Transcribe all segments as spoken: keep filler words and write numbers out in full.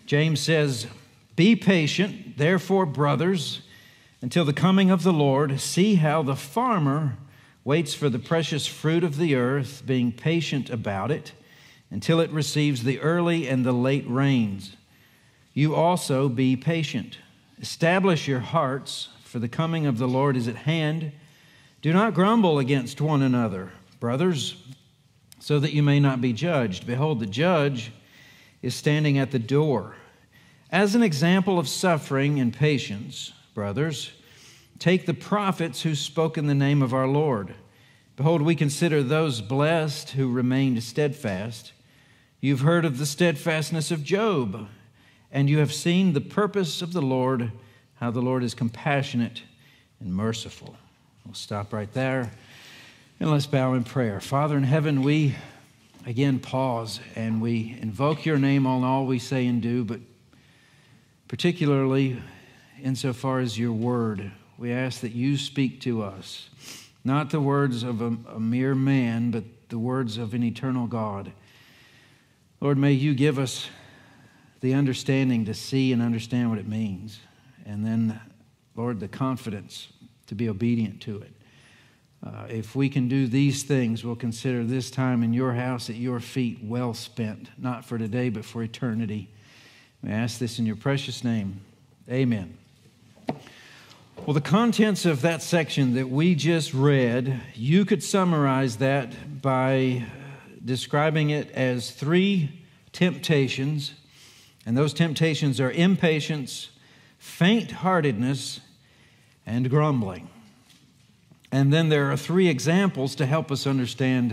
James says, "Be patient, therefore, brothers, until the coming of the Lord. See how the farmer waits for the precious fruit of the earth, being patient about it, until it receives the early and the late rains. You also be patient. Establish your hearts, for the coming of the Lord is at hand. Do not grumble against one another, brothers, so that you may not be judged. Behold, the judge is standing at the door. As an example of suffering and patience, brothers, take the prophets who spoke in the name of our Lord. Behold, we consider those blessed who remained steadfast. You've heard of the steadfastness of Job, and you have seen the purpose of the Lord, how the Lord is compassionate and merciful." We'll stop right there, and let's bow in prayer. Father in heaven, we again pause, and we invoke your name on all we say and do, but particularly insofar as your word. We ask that you speak to us, not the words of a, a mere man, but the words of an eternal God. Lord, may you give us the understanding to see and understand what it means. And then, Lord, the confidence to be obedient to it. Uh, if we can do these things, we'll consider this time in your house at your feet well spent, not for today, but for eternity. We ask this in your precious name. Amen. Well, the contents of that section that we just read, you could summarize that by describing it as three temptations. And those temptations are impatience, faint-heartedness, and grumbling. And then there are three examples to help us understand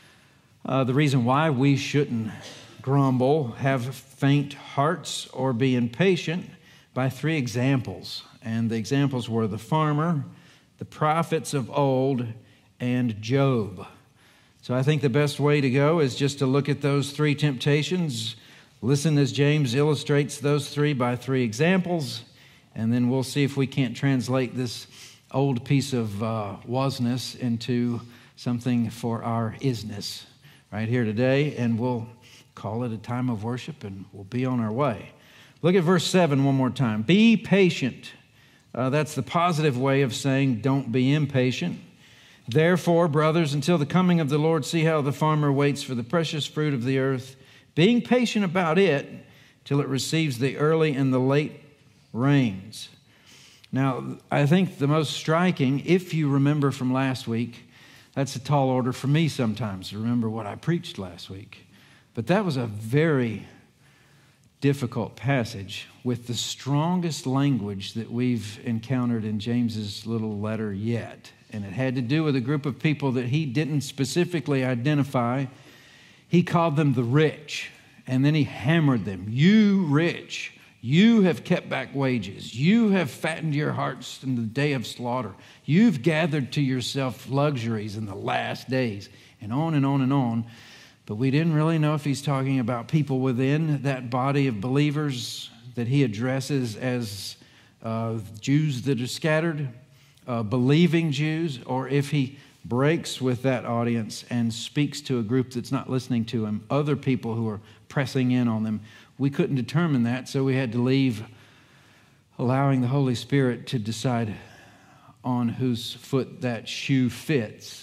uh, the reason why we shouldn't grumble, have faint hearts, or be impatient by three examples. And the examples were the farmer, the prophets of old, and Job. So I think the best way to go is just to look at those three temptations, listen as James illustrates those three by three examples, and then we'll see if we can't translate this old piece of uh, wasness into something for our isness right here today, and we'll call it a time of worship, and we'll be on our way. Look at verse seven one more time. Be patient. Uh, that's the positive way of saying don't be impatient. Therefore, brothers, until the coming of the Lord, see how the farmer waits for the precious fruit of the earth, being patient about it till it receives the early and the late rains. Now, I think the most striking, if you remember from last week, that's a tall order for me sometimes to remember what I preached last week. But that was a very difficult passage with the strongest language that we've encountered in James's little letter yet. And it had to do with a group of people that he didn't specifically identify. He called them the rich, and then he hammered them. You rich, you have kept back wages. You have fattened your hearts in the day of slaughter. You've gathered to yourself luxuries in the last days, and on and on and on. But we didn't really know if he's talking about people within that body of believers that he addresses as uh, Jews that are scattered, uh, believing Jews, or if he breaks with that audience and speaks to a group that's not listening to him, other people who are pressing in on them. We couldn't determine that, so we had to leave, allowing the Holy Spirit to decide on whose foot that shoe fits.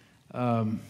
Um,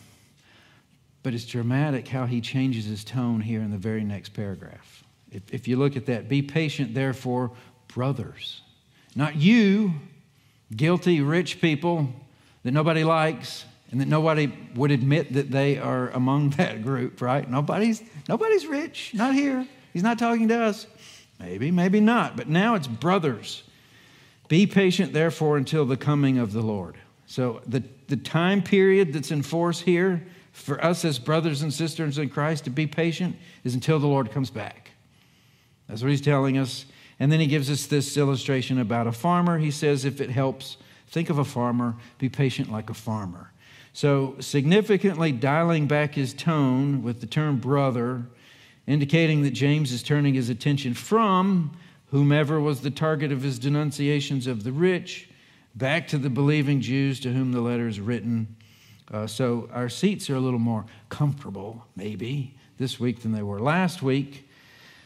but it's dramatic how he changes his tone here in the very next paragraph. If, if you look at that, be patient, therefore, brothers. Not you, guilty rich people that nobody likes and that nobody would admit that they are among that group, right? Nobody's, nobody's rich, not here. He's not talking to us. Maybe, maybe not. But now it's brothers. Be patient, therefore, until the coming of the Lord. So the, the time period that's in force here for us as brothers and sisters in Christ to be patient is until the Lord comes back. That's what he's telling us. And then he gives us this illustration about a farmer. He says, if it helps, think of a farmer, be patient like a farmer. So significantly dialing back his tone with the term brother, indicating that James is turning his attention from whomever was the target of his denunciations of the rich back to the believing Jews to whom the letter is written. Uh, so our seats are a little more comfortable, maybe, this week than they were last week.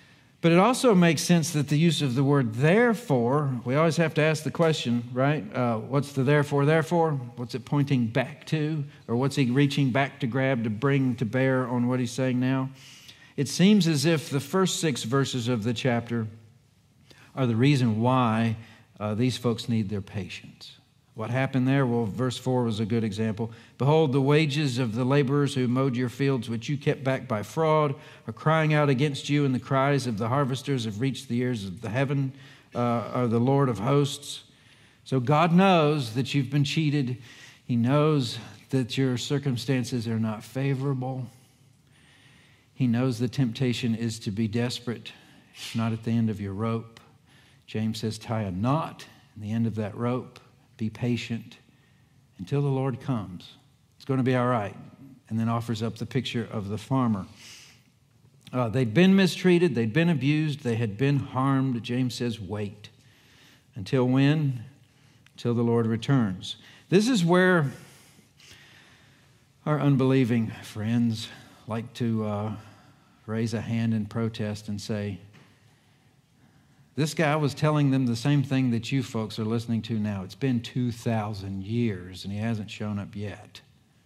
But it also makes sense that the use of the word therefore, we always have to ask the question, right? Uh, what's the therefore, therefore? What's it pointing back to? Or what's he reaching back to grab to bring to bear on what he's saying now? It seems as if the first six verses of the chapter are the reason why uh, these folks need their patience. What happened there? Well, verse four was a good example. Behold, the wages of the laborers who mowed your fields, which you kept back by fraud, are crying out against you, and the cries of the harvesters have reached the ears of the heaven, uh, or the Lord of hosts. So God knows that you've been cheated. He knows that your circumstances are not favorable. He knows the temptation is to be desperate. It's not at the end of your rope. James says, tie a knot in the end of that rope. Be patient until the Lord comes. It's going to be all right. And then offers up the picture of the farmer. Uh, they'd been mistreated. They'd been abused. They had been harmed. James says, wait. Until when? Until the Lord returns. This is where our unbelieving friends like to uh, raise a hand in protest and say, this guy was telling them the same thing that you folks are listening to now. It's been two thousand years, and he hasn't shown up yet.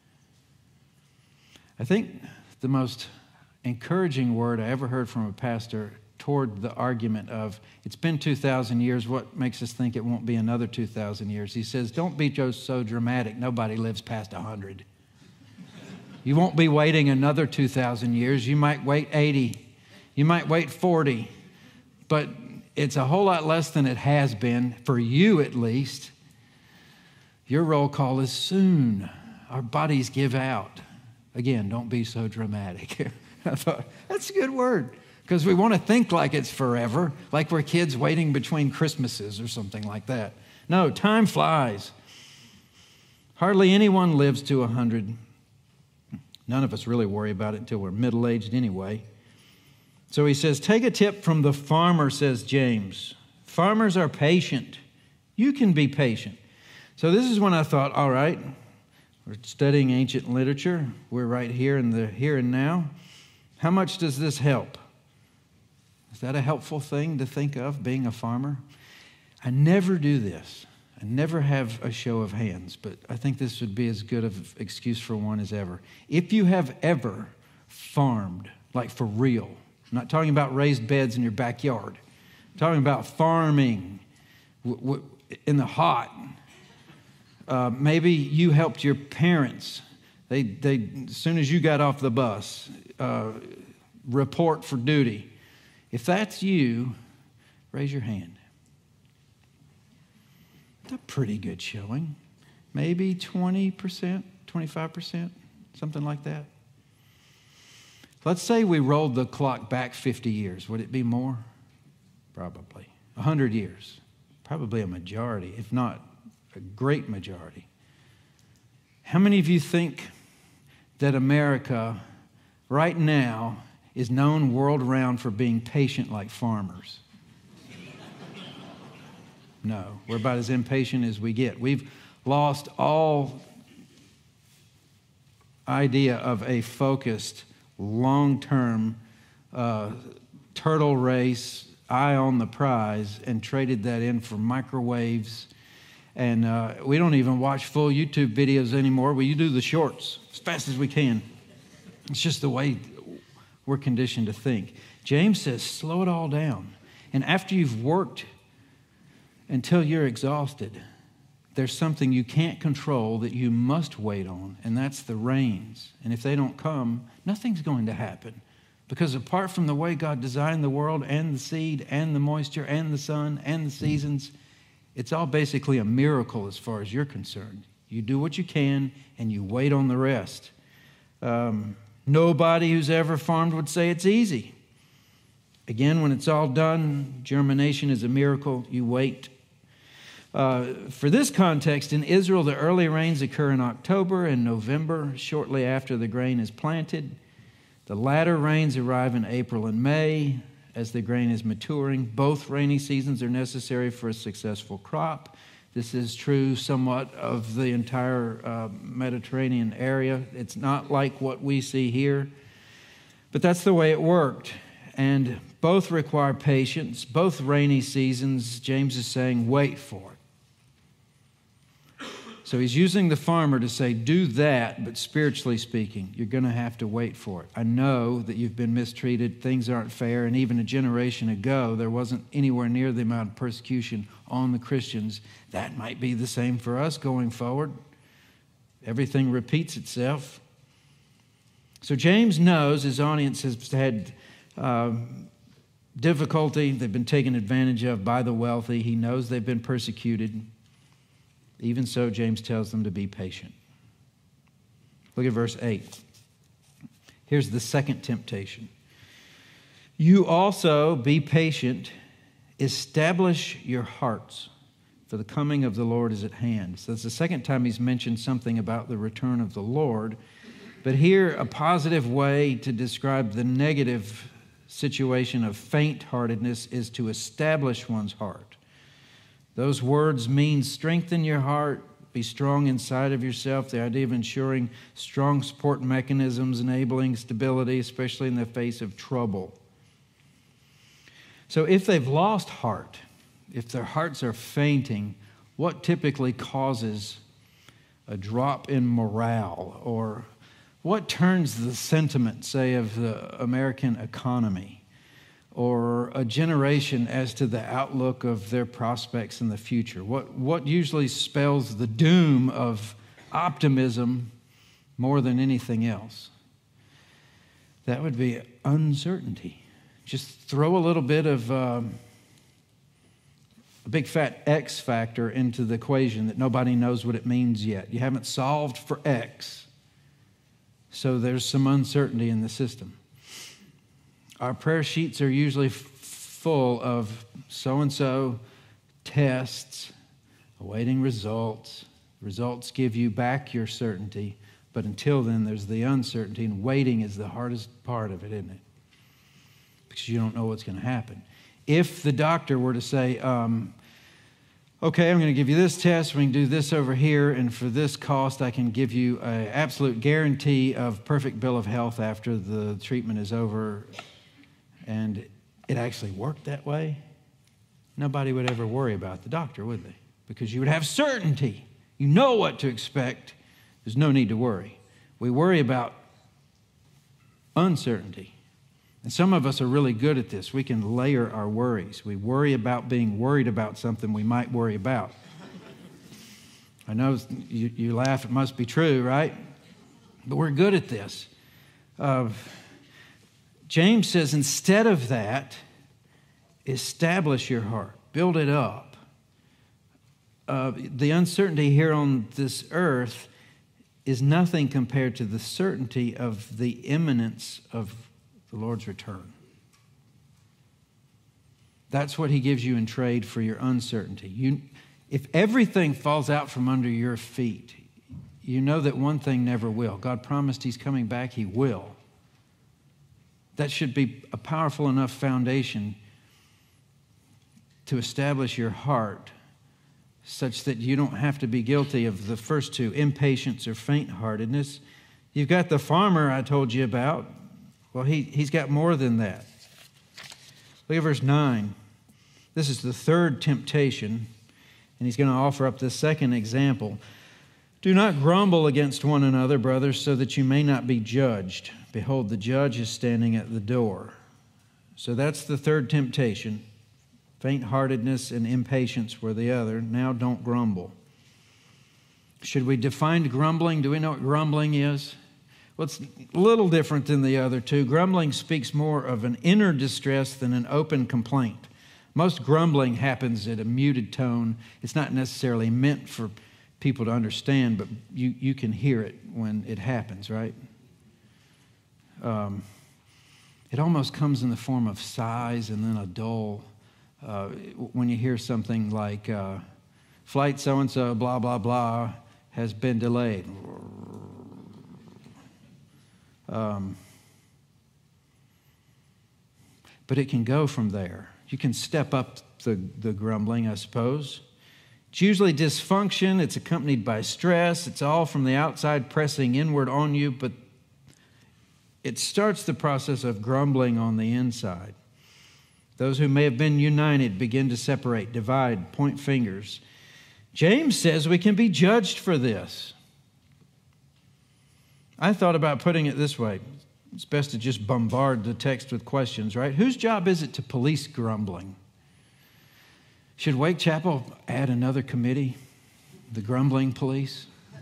I think the most encouraging word I ever heard from a pastor toward the argument of, it's been two thousand years, what makes us think it won't be another two thousand years? He says, don't be just so dramatic. Nobody lives past one hundred. You won't be waiting another two thousand years. You might wait eighty. You might wait forty. But it's a whole lot less than it has been, for you at least. Your roll call is soon. Our bodies give out. Again, don't be so dramatic. I thought, that's a good word, because we want to think like it's forever, like we're kids waiting between Christmases or something like that. No, time flies. Hardly anyone lives to one hundred. None of us really worry about it until we're middle-aged anyway. So he says, take a tip from the farmer, says James. Farmers are patient. You can be patient. So this is when I thought, all right, we're studying ancient literature. We're right here in the here and now. How much does this help? Is that a helpful thing to think of, being a farmer? I never do this. I never have a show of hands, but I think this would be as good of an excuse for one as ever. If you have ever farmed, like for real, I'm not talking about raised beds in your backyard. I'm talking about farming w- w- in the hot. Uh, maybe you helped your parents. They, they, as soon as you got off the bus, uh, report for duty. If that's you, raise your hand. It's a pretty good showing. Maybe twenty percent, twenty-five percent, something like that. Let's say we rolled the clock back fifty years. Would it be more? Probably. one hundred years. Probably a majority, if not a great majority. How many of you think that America right now is known world round for being patient like farmers? No, we're about as impatient as we get. We've lost all idea of a focused, long-term uh, turtle race, eye on the prize, and traded that in for microwaves. And uh, we don't even watch full YouTube videos anymore. We do the shorts as fast as we can. It's just the way we're conditioned to think. James says, slow it all down. And after you've worked until you're exhausted, there's something you can't control that you must wait on, and that's the rains. And if they don't come, nothing's going to happen. Because apart from the way God designed the world and the seed and the moisture and the sun and the seasons, it's all basically a miracle as far as you're concerned. You do what you can and you wait on the rest. Um, nobody who's ever farmed would say it's easy. Again, when it's all done, germination is a miracle. You wait. Uh, for this context, in Israel, the early rains occur in October and November, shortly after the grain is planted. The latter rains arrive in April and May as the grain is maturing. Both rainy seasons are necessary for a successful crop. This is true somewhat of the entire uh, Mediterranean area. It's not like what we see here, but that's the way it worked. And both require patience, both rainy seasons. James is saying, wait for it. So he's using the farmer to say, do that, but spiritually speaking, you're going to have to wait for it. I know that you've been mistreated, things aren't fair, and even a generation ago, there wasn't anywhere near the amount of persecution on the Christians. That might be the same for us going forward. Everything repeats itself. So James knows his audience has had uh, difficulty. They've been taken advantage of by the wealthy. He knows they've been persecuted. Even so, James tells them to be patient. Look at verse eight. Here's the second temptation. You also be patient, establish your hearts, for the coming of the Lord is at hand. So it's the second time he's mentioned something about the return of the Lord. But here, a positive way to describe the negative situation of faint-heartedness is to establish one's heart. Those words mean strengthen your heart, be strong inside of yourself, the idea of ensuring strong support mechanisms, enabling stability, especially in the face of trouble. So if they've lost heart, if their hearts are fainting, what typically causes a drop in morale, or what turns the sentiment, say, of the American economy, or a generation as to the outlook of their prospects in the future? What, what usually spells the doom of optimism more than anything else? That would be uncertainty. Just throw a little bit of um, a big fat X factor into the equation that nobody knows what it means yet. You haven't solved for X, so there's some uncertainty in the system. Our prayer sheets are usually f- full of so-and-so tests, awaiting results. Results give you back your certainty, but until then, there's the uncertainty, and waiting is the hardest part of it, isn't it? Because you don't know what's going to happen. If the doctor were to say, um, okay, I'm going to give you this test, we can do this over here, and for this cost, I can give you an absolute guarantee of perfect bill of health after the treatment is over, and it actually worked that way, nobody would ever worry about the doctor, would they? Because you would have certainty. You know what to expect. There's no need to worry. We worry about uncertainty. And some of us are really good at this. We can layer our worries. We worry about being worried about something we might worry about. I know you, you laugh, it must be true, right? But we're good at this. Uh, James says, instead of that, establish your heart, build it up. Uh, the uncertainty here on this earth is nothing compared to the certainty of the imminence of the Lord's return. That's what he gives you in trade for your uncertainty. You, if everything falls out from under your feet, you know that one thing never will. God promised he's coming back, he will. That should be a powerful enough foundation to establish your heart such that you don't have to be guilty of the first two, impatience or faint-heartedness. You've got the farmer I told you about. Well, he, he's got more than that. Look at verse nine. This is the third temptation, and he's going to offer up the second example. Do not grumble against one another, brothers, so that you may not be judged. Behold, the judge is standing at the door. So that's the third temptation. Faint-heartedness and impatience were the other. Now don't grumble. Should we define grumbling? Do we know what grumbling is? Well, it's a little different than the other two. Grumbling speaks more of an inner distress than an open complaint. Most grumbling happens at a muted tone. It's not necessarily meant for people to understand, but you, you can hear it when it happens, right? Um, it almost comes in the form of sighs and then a dull. Uh, when you hear something like, uh, flight so-and-so, blah, blah, blah, has been delayed. Um, but it can go from there. You can step up the, the grumbling, I suppose. It's usually dysfunction. It's accompanied by stress. It's all from the outside pressing inward on you, but it starts the process of grumbling on the inside. Those who may have been united begin to separate, divide, point fingers. James says we can be judged for this. I thought about putting it this way. It's best to just bombard the text with questions, right? Whose job is it to police grumbling? Should Wake Chapel add another committee, the grumbling police?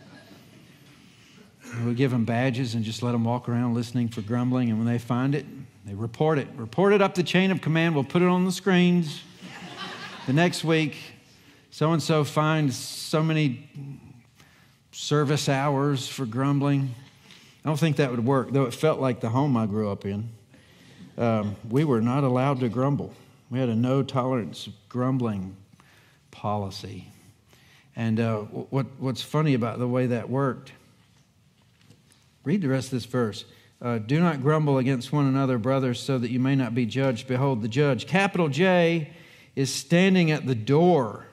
We give them badges and just let them walk around listening for grumbling, and when they find it, they report it. Report it up the chain of command. We'll put it on the screens. The next week, so-and-so finds so many service hours for grumbling. I don't think that would work, though it felt like the home I grew up in. Um, we were not allowed to grumble. We had a no tolerance grumbling policy. And uh, what, what's funny about the way that worked, read the rest of this verse. Uh, Do not grumble against one another, brothers, so that you may not be judged. Behold, the judge, capital J, is standing at the door.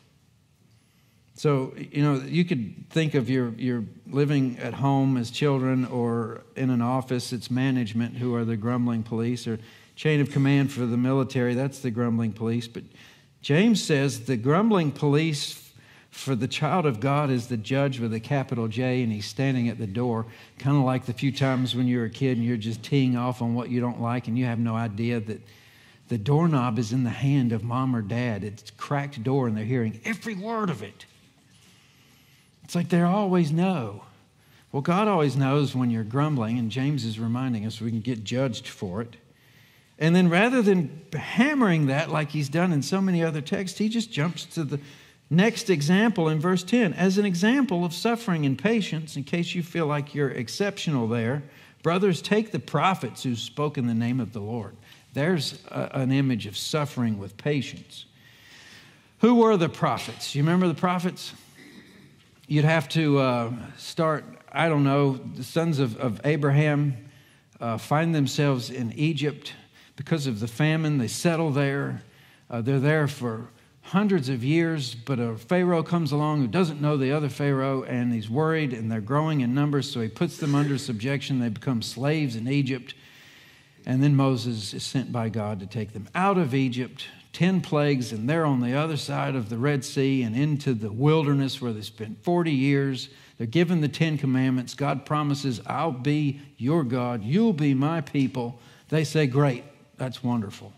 So, you know, you could think of your, your living at home as children or in an office, it's management who are the grumbling police, or chain of command for the military, that's the grumbling police. But James says the grumbling police for the child of God is the judge with a capital J, and he's standing at the door, kind of like the few times when you're a kid and you're just teeing off on what you don't like and you have no idea that the doorknob is in the hand of mom or dad. It's a cracked door and they're hearing every word of it. It's like they always know. Well, God always knows when you're grumbling, and James is reminding us we can get judged for it. And then rather than hammering that like he's done in so many other texts, he just jumps to the next example in verse ten. As an example of suffering and patience, in case you feel like you're exceptional there, brothers, take the prophets who spoke in the name of the Lord. There's a, an image of suffering with patience. Who were the prophets? You remember the prophets? You'd have to uh, start, I don't know, the sons of, of Abraham uh, find themselves in Egypt because of the famine. They settle there. Uh, they're there for hundreds of years, but a Pharaoh comes along who doesn't know the other Pharaoh, and he's worried, and they're growing in numbers, so he puts them under subjection. They become slaves in Egypt. And then Moses is sent by God to take them out of Egypt, ten plagues, and they're on the other side of the Red Sea and into the wilderness where they spent forty years. They're given the Ten Commandments. God promises, I'll be your God. You'll be my people. They say, great, that's wonderful.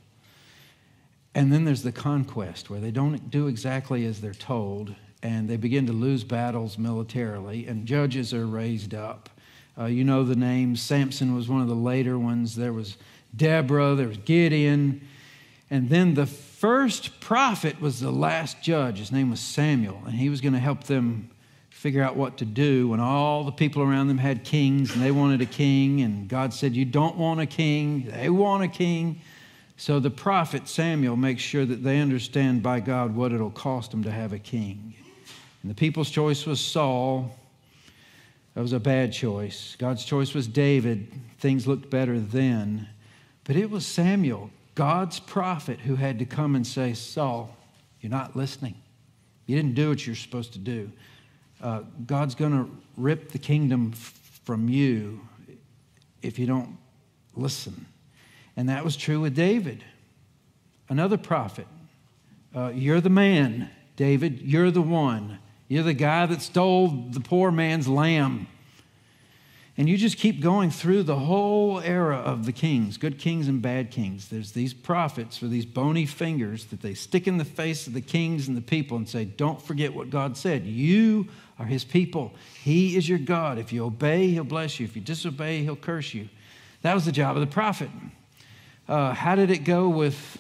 And then there's the conquest where they don't do exactly as they're told, and they begin to lose battles militarily, and judges are raised up. Uh, you know the names. Samson was one of the later ones. There was Deborah, there was Gideon. And then the first prophet was the last judge. His name was Samuel, and he was going to help them figure out what to do when all the people around them had kings and they wanted a king, and God said, you don't want a king, they want a king. So the prophet Samuel makes sure that they understand by God what it'll cost them to have a king. And the people's choice was Saul. That was a bad choice. God's choice was David. Things looked better then. But it was Samuel, God's prophet, who had to come and say, Saul, you're not listening. You didn't do what you're supposed to do. Uh, God's going to rip the kingdom f- from you if you don't listen. And that was true with David, another prophet. Uh, you're the man, David. You're the one. You're the guy that stole the poor man's lamb. And you just keep going through the whole era of the kings, good kings and bad kings. There's these prophets with these bony fingers that they stick in the face of the kings and the people and say, don't forget what God said. You are his people. He is your God. If you obey, he'll bless you. If you disobey, he'll curse you. That was the job of the prophet. Uh, how did it go with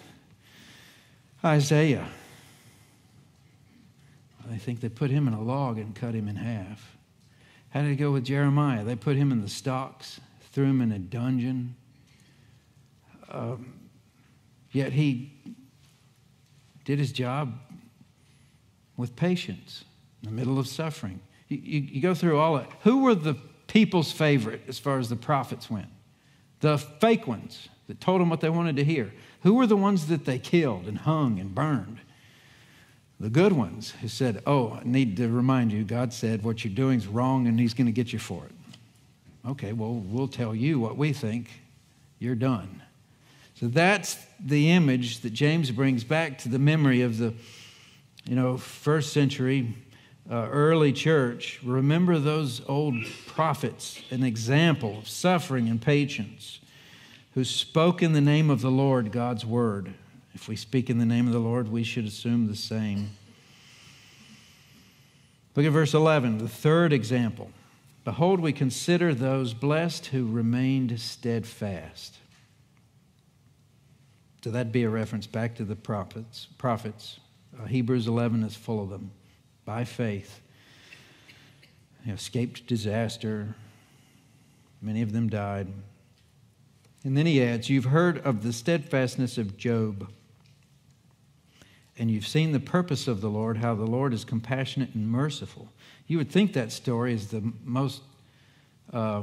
Isaiah? I think they put him in a log and cut him in half. How did it go with Jeremiah? They put him in the stocks, threw him in a dungeon. Um, yet he did his job with patience in the middle of suffering. You, you, you go through all that. Who were the people's favorite as far as the prophets went? The fake ones that told them what they wanted to hear. Who were the ones that they killed and hung and burned? The good ones who said, oh, I need to remind you, God said what you're doing is wrong and he's going to get you for it. Okay, well, we'll tell you what we think. You're done. So that's the image that James brings back to the memory of the, you know, first century uh, early church. Remember those old prophets, an example of suffering and patience, who spoke in the name of the Lord, God's word. If we speak in the name of the Lord, we should assume the same. Look at verse eleven, the third example. Behold, we consider those blessed who remained steadfast. So that'd be a reference back to the prophets. Prophets. Uh, Hebrews eleven is full of them. By faith, they escaped disaster. Many of them died. And then he adds, you've heard of the steadfastness of Job, and you've seen the purpose of the Lord, how the Lord is compassionate and merciful. You would think that story is the most... Uh,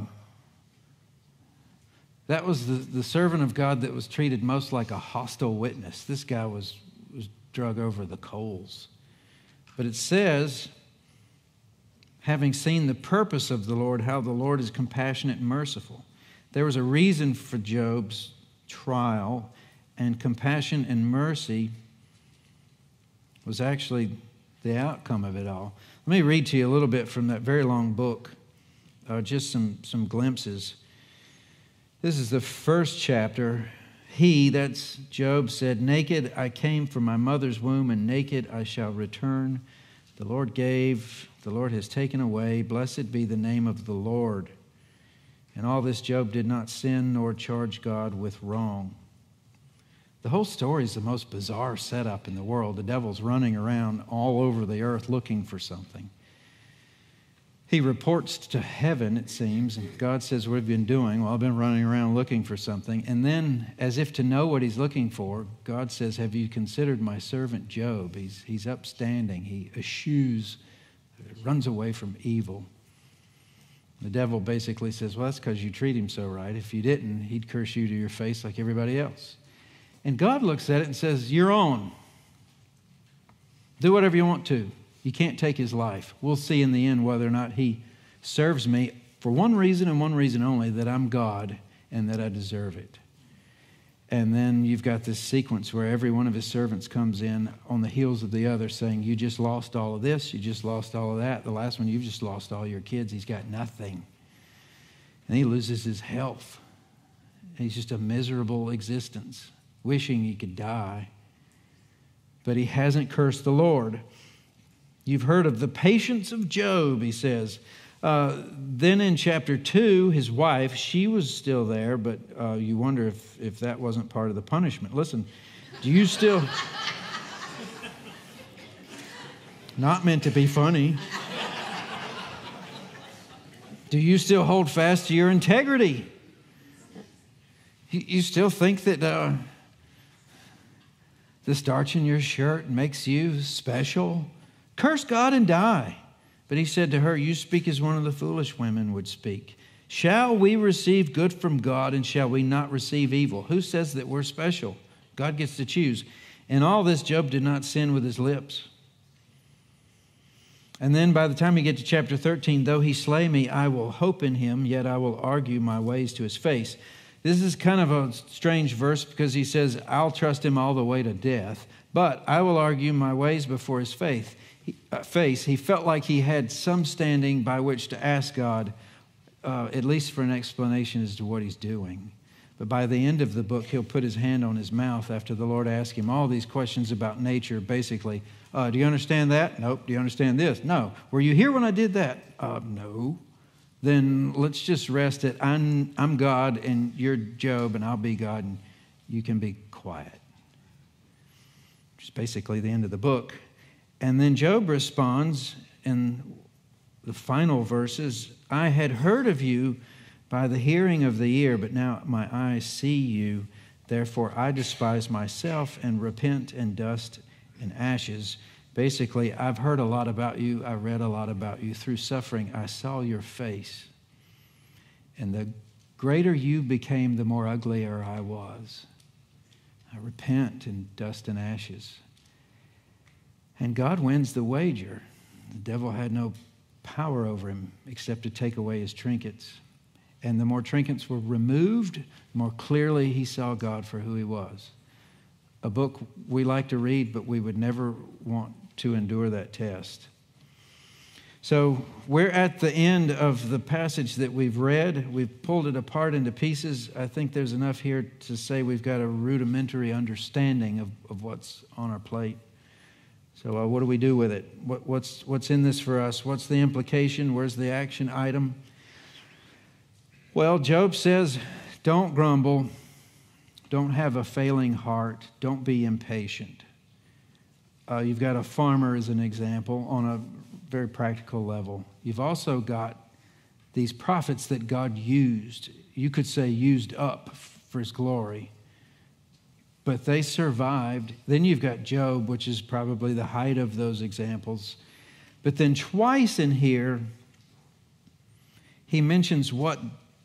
That was the, the servant of God that was treated most like a hostile witness. This guy was, was drug over the coals. But it says, having seen the purpose of the Lord, how the Lord is compassionate and merciful. There was a reason for Job's trial, and compassion and mercy was actually the outcome of it all. Let me read to you a little bit from that very long book, uh, just some, some glimpses. This is the first chapter. He, that's Job, said, naked I came from my mother's womb, and naked I shall return. The Lord gave, the Lord has taken away. Blessed be the name of the Lord. And all this Job did not sin nor charge God with wrong. The whole story is the most bizarre setup in the world. The devil's running around all over the earth looking for something. He reports to heaven, it seems, and God says, what have you been doing? Well, I've been running around looking for something. And then, as if to know what he's looking for, God says, have you considered my servant Job? He's, he's upstanding. He eschews, runs away from evil. The devil basically says, well, that's because you treat him so right. If you didn't, he'd curse you to your face like everybody else. And God looks at it and says, you're on. Do whatever you want to. You can't take his life. We'll see in the end whether or not he serves me for one reason and one reason only, that I'm God and that I deserve it. And then you've got this sequence where every one of his servants comes in on the heels of the other saying, you just lost all of this, you just lost all of that. The last one, you've just lost all your kids. He's got nothing. And he loses his health. He's just a miserable existence, wishing he could die. But he hasn't cursed the Lord. You've heard of the patience of Job, he says. Uh, then in chapter two, his wife, she was still there, but uh, you wonder if, if that wasn't part of the punishment. Listen, do you still... Not meant to be funny. Do you still hold fast to your integrity? You, you still think that uh, the starch in your shirt makes you special? Curse God and die. But he said to her, you speak as one of the foolish women would speak. Shall we receive good from God, and shall we not receive evil? Who says that we're special? God gets to choose. In all this, Job did not sin with his lips. And then by the time you get to chapter thirteen, though he slay me, I will hope in him, yet I will argue my ways to his face. This is kind of a strange verse because he says, I'll trust him all the way to death, but I will argue my ways before his faith. He, uh, face. He felt like he had some standing by which to ask God, uh, at least for an explanation as to what he's doing. But by the end of the book, he'll put his hand on his mouth after the Lord asked him all these questions about nature. Basically, uh, do you understand that? Nope. Do you understand this? No. Were you here when I did that? Uh, no. Then let's just rest it. I'm, I'm God and you're Job and I'll be God and you can be quiet. Which is basically the end of the book. And then Job responds in the final verses, I had heard of you by the hearing of the ear, but now my eyes see you. Therefore I despise myself and repent in dust and ashes. Basically, I've heard a lot about you. I read a lot about you. Through suffering, I saw your face. And the greater you became, the more uglier I was. I repent in dust and ashes. And God wins the wager. The devil had no power over him except to take away his trinkets. And the more trinkets were removed, the more clearly he saw God for who he was. A book we like to read, but we would never want to endure that test. So we're at the end of the passage that we've read. We've pulled it apart into pieces. I think there's enough here to say we've got a rudimentary understanding of, of what's on our plate. So uh, what do we do with it? What, what's, what's in this for us? What's the implication? Where's the action item? Well, Job says, don't grumble. Don't have a failing heart. Don't be impatient. Uh, you've got a farmer as an example on a very practical level. You've also got these prophets that God used. You could say used up for his glory. But they survived. Then you've got Job, which is probably the height of those examples. But then twice in here, he mentions what,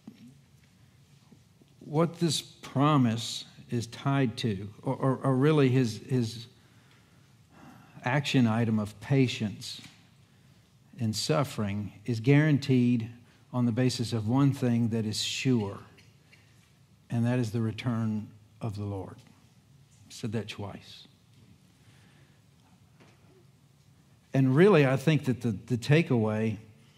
what this promise is tied to, or, or, or really his, his action item of patience and suffering is guaranteed on the basis of one thing that is sure, and that is the return of the Lord. I said that twice. And really, I think that the, the takeaway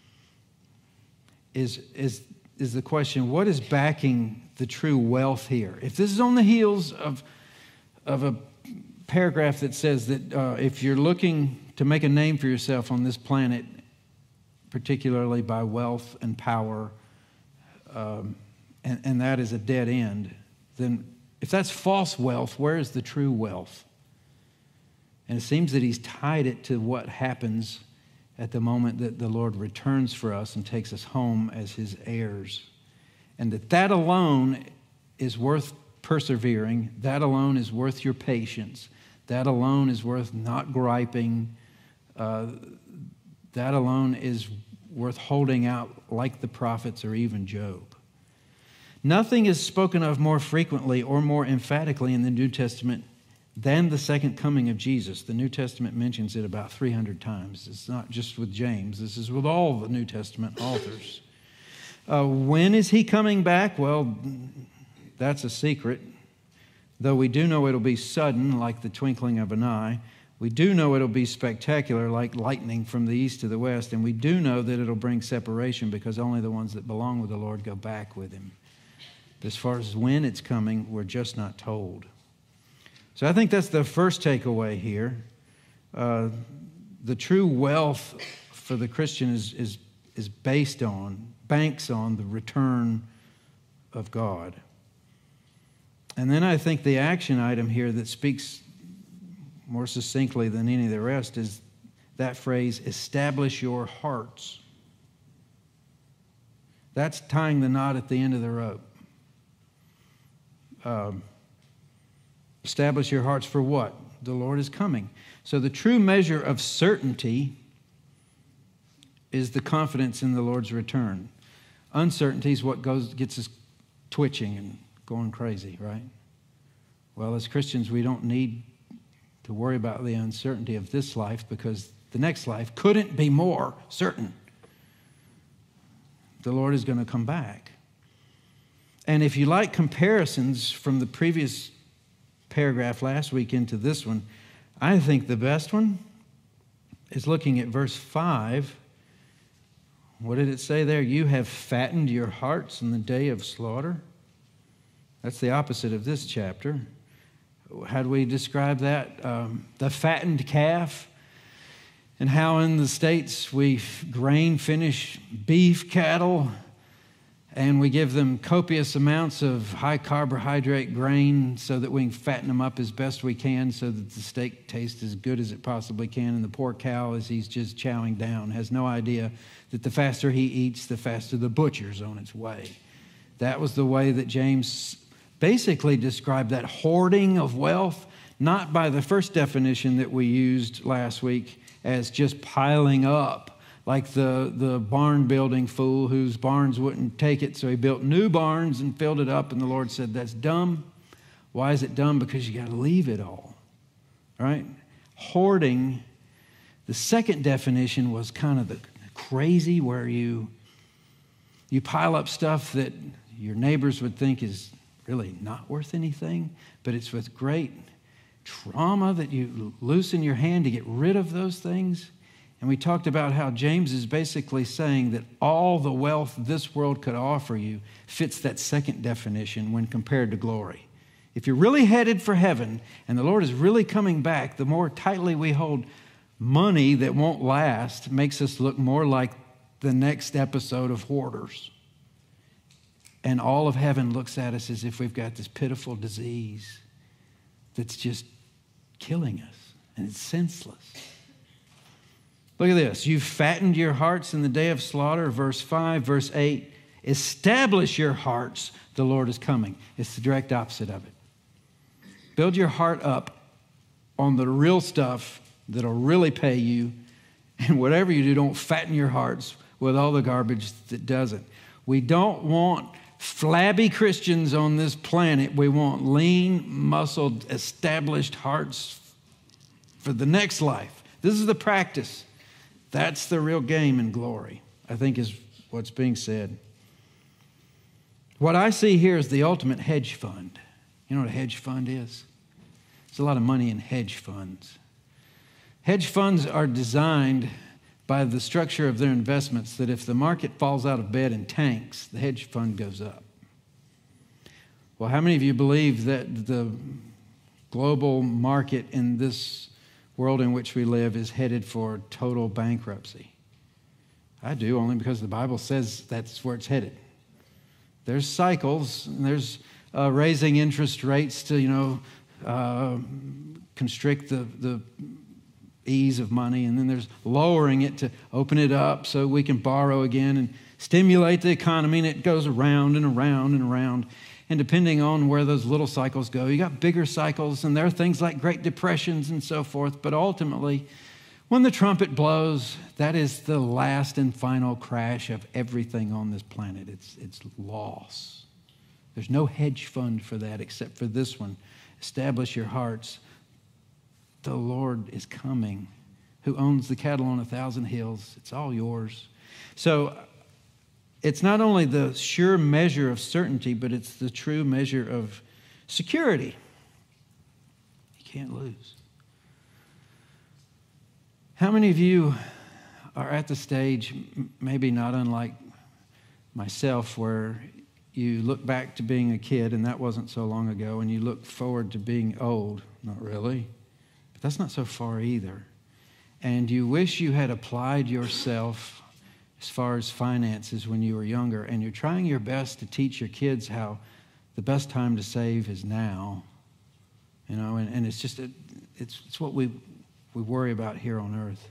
is, is, is the question, what is backing the true wealth here? If this is on the heels of, of a paragraph that says that uh, if you're looking to make a name for yourself on this planet, particularly by wealth and power, um, and, and that is a dead end, then if that's false wealth, where is the true wealth? And it seems that he's tied it to what happens at the moment that the Lord returns for us and takes us home as his heirs. And that that alone is worth persevering. That alone is worth your patience. That alone is worth not griping. Uh, that alone is worth holding out like the prophets or even Job. Nothing is spoken of more frequently or more emphatically in the New Testament than the second coming of Jesus. The New Testament mentions it about three hundred times. It's not just with James. This is with all the New Testament authors. Uh, when is he coming back? Well, that's a secret. Though we do know it'll be sudden, like the twinkling of an eye. We do know it'll be spectacular, like lightning from the east to the west. And we do know that it'll bring separation because only the ones that belong with the Lord go back with him. But as far as when it's coming, we're just not told. So I think that's the first takeaway here. Uh, the true wealth for the Christian is, is, is based on, banks on the return of God. And then I think the action item here that speaks more succinctly than any of the rest is that phrase, establish your hearts. That's tying the knot at the end of the rope. Um, establish your hearts for what? The Lord is coming. So the true measure of certainty is the confidence in the Lord's return. Uncertainty is what goes gets us twitching and going crazy, right? Well, as Christians, we don't need to worry about the uncertainty of this life because the next life couldn't be more certain. The Lord is going to come back. And if you like comparisons from the previous paragraph last week into this one, I think the best one is looking at verse five. What did it say there? You have fattened your hearts in the day of slaughter. That's the opposite of this chapter. How do we describe that? Um, the fattened calf. And how in the States we grain finish beef cattle and we give them copious amounts of high carbohydrate grain so that we can fatten them up as best we can so that the steak tastes as good as it possibly can. And the poor cow, as he's just chowing down, has no idea that the faster he eats, the faster the butcher's on its way. That was the way that James basically described that hoarding of wealth, not by the first definition that we used last week as just piling up, like the, the barn building fool whose barns wouldn't take it, so he built new barns and filled it up, and the Lord said, that's dumb. Why is it dumb? Because you got to leave it all, right? Hoarding, the second definition was kind of the crazy where you You pile up stuff that your neighbors would think is really not worth anything, but it's with great trauma that you loosen your hand to get rid of those things. And we talked about how James is basically saying that all the wealth this world could offer you fits that second definition when compared to glory. If you're really headed for heaven and the Lord is really coming back, the more tightly we hold money that won't last makes us look more like the next episode of Hoarders. And all of heaven looks at us as if we've got this pitiful disease that's just killing us, and it's senseless. Look at this. You've fattened your hearts in the day of slaughter, verse five, verse eight. Establish your hearts, the Lord is coming. It's the direct opposite of it. Build your heart up on the real stuff that'll really pay you, and whatever you do, don't fatten your hearts with all the garbage that doesn't. We don't want flabby Christians on this planet. We want lean, muscled, established hearts for the next life. This is the practice. That's the real game in glory, I think is what's being said. What I see here is the ultimate hedge fund. You know what a hedge fund is? There's a lot of money in hedge funds. Hedge funds are designed by the structure of their investments that if the market falls out of bed and tanks, the hedge fund goes up. Well, how many of you believe that the global market in this world in which we live is headed for total bankruptcy? I do, only because the Bible says that's where it's headed. There's cycles, and there's uh, raising interest rates to, you know, uh, constrict the, the ease of money, and then there's lowering it to open it up so we can borrow again and stimulate the economy, and it goes around and around and around. And depending on where those little cycles go, you got bigger cycles, and there are things like Great Depressions and so forth. But ultimately, when the trumpet blows, that is the last and final crash of everything on this planet. It's, it's loss. There's no hedge fund for that except for this one. Establish your hearts. The Lord is coming, who owns the cattle on a thousand hills. It's all yours. So it's not only the sure measure of certainty, but it's the true measure of security. You can't lose. How many of you are at the stage, maybe not unlike myself, where you look back to being a kid, and that wasn't so long ago, and you look forward to being old? Not really. But that's not so far either. And you wish you had applied yourself as far as finances when you were younger, and you're trying your best to teach your kids how the best time to save is now. You know, and, and it's just, a, it's, it's what we, we worry about here on earth.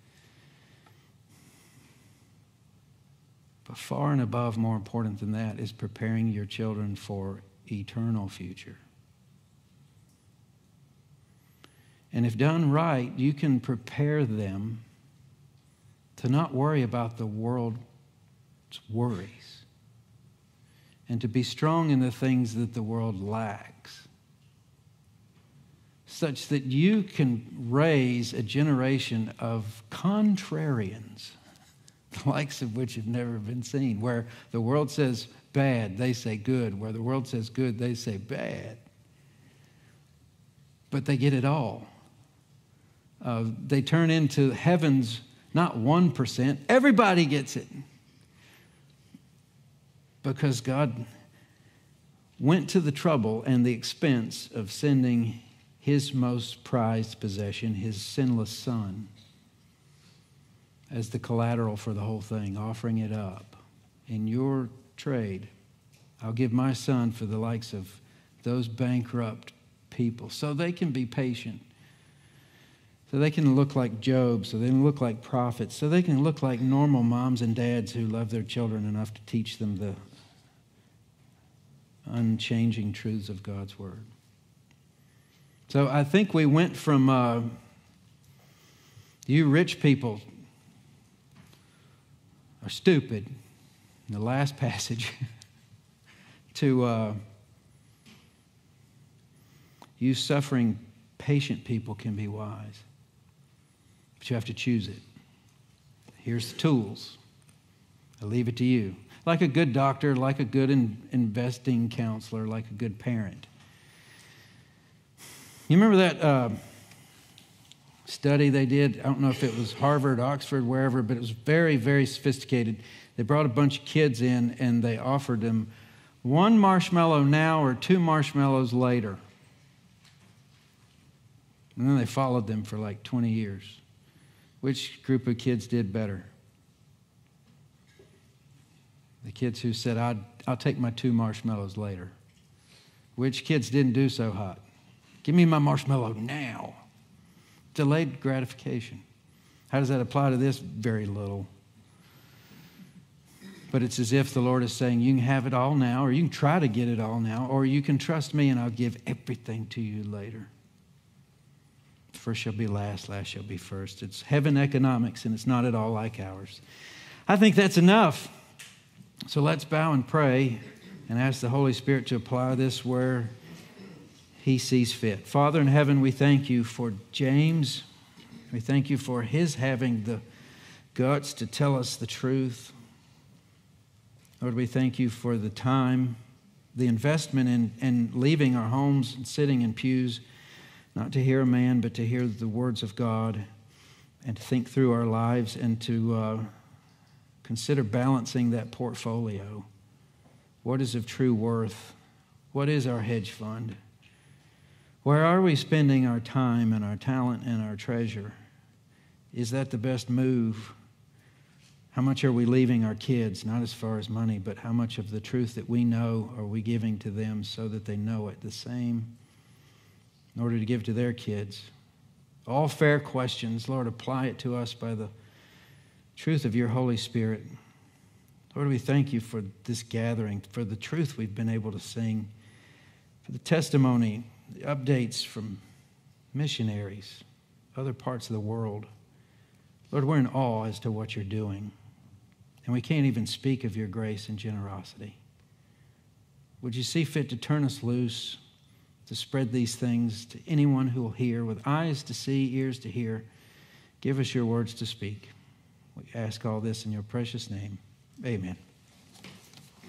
But far and above, more important than that, is preparing your children for eternal future. And if done right, you can prepare them to not worry about the world's worries and to be strong in the things that the world lacks, such that you can raise a generation of contrarians, the likes of which have never been seen, where the world says bad, they say good. Where the world says good, they say bad. But they get it all. Uh, they turn into heaven's not one percent. Everybody gets it. Because God went to the trouble and the expense of sending his most prized possession, his sinless son, as the collateral for the whole thing, offering it up. In your trade, I'll give my son for the likes of those bankrupt people, so they can be patient, so they can look like Job, so they can look like prophets, so they can look like normal moms and dads who love their children enough to teach them the unchanging truths of God's word. So I think we went from uh, you rich people are stupid, in the last passage, to uh, you suffering patient people can be wise. But you have to choose it. Here's the tools. I leave it to you. like a good doctor, like a good in, investing counselor, like a good parent. You remember that uh, study they did? I don't know if it was Harvard, Oxford, wherever, but it was very, very sophisticated. They brought a bunch of kids in and they offered them one marshmallow now or two marshmallows later. And then they followed them for like twenty years. Which group of kids did better? The kids who said, I'd, I'll take my two marshmallows later. Which kids didn't do so hot? Give me my marshmallow now. Delayed gratification. How does that apply to this? Very little. But it's as if the Lord is saying, you can have it all now, or you can try to get it all now, or you can trust me and I'll give everything to you later. First shall be last, last shall be first. It's heaven economics, and it's not at all like ours. I think that's enough. So let's bow and pray and ask the Holy Spirit to apply this where He sees fit. Father in heaven, we thank you for James. We thank you for his having the guts to tell us the truth. Lord, we thank you for the time, the investment in, in leaving our homes and sitting in pews, not to hear a man, but to hear the words of God and to think through our lives and to uh, consider balancing that portfolio. What is of true worth? What is our hedge fund? Where are we spending our time and our talent and our treasure? Is that the best move? How much are we leaving our kids, not as far as money, but how much of the truth that we know are we giving to them so that they know it the same in order to give to their kids? All fair questions. Lord, apply it to us by the truth of your Holy Spirit. Lord, we thank you for this gathering, for the truth we've been able to sing, for the testimony, the updates from missionaries, other parts of the world. Lord, we're in awe as to what you're doing. And we can't even speak of your grace and generosity. Would you see fit to turn us loose, to spread these things to anyone who will hear, with eyes to see, ears to hear? Give us your words to speak. We ask all this in your precious name. Amen.